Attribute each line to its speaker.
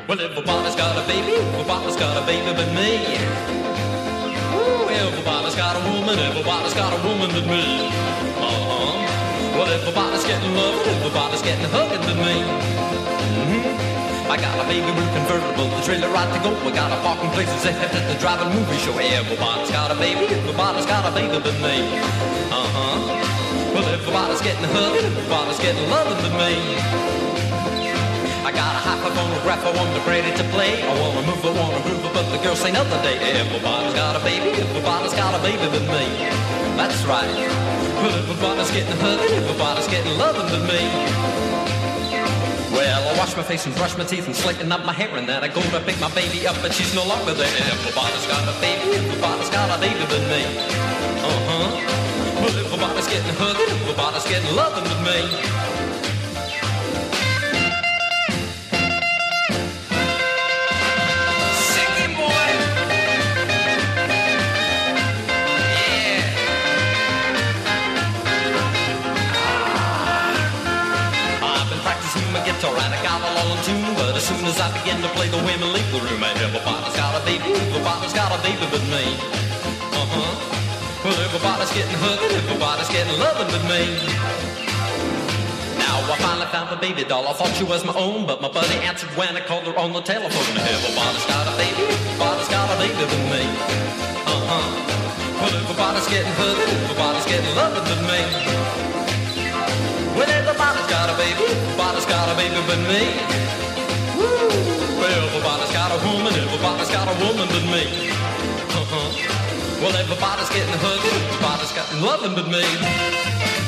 Speaker 1: Well, everybody's got a baby, everybody's got a baby but me. Ooh, everybody's got a woman, everybody's got a woman but me. Uh-huh. Well, everybody's getting loved, everybody's getting hugged but me. I got a baby blue convertible, the trailer right to go. I got a parking places ahead at the driving movie show. Everybody's got a baby, everybody's got a baby but me. Uh-huh. Well, everybody's getting hugged, everybody's getting loved but me. I got a high phonograph, I want to ready to play. I wanna move, I wanna groove, but the girls say another day. Everybody's got a baby, everybody's got a baby but me. That's right. Well, everybody's getting hugged, everybody's getting loved but me. Well, I wash my face and brush my teeth and straighten up my hair, and then I go to pick my baby up, but she's no longer there. Everybody's got a baby, everybody's got a baby but me. Uh-huh. Well, everybody's getting hugged, everybody's getting loved but me. Guitar and I got a all in tune, but as soon as I begin to play, the women leave the room. Everybody's got a baby, everybody's got a baby but me. Uh-huh. Well, everybody's getting hugged, everybody's getting loved but me. Now I finally found the baby doll. I thought she was my own, but my buddy answered when I called her on the telephone. Everybody's got a baby, everybody's got a baby but me. Uh-huh. Well, everybody's getting hugged, everybody's getting loved but me. Well, everybody's got a baby, everybody's got a baby but me. Woo! Well, everybody's got a woman, everybody's got a woman but me. Uh-huh. Well, everybody's getting hugged, everybody's got loving but me.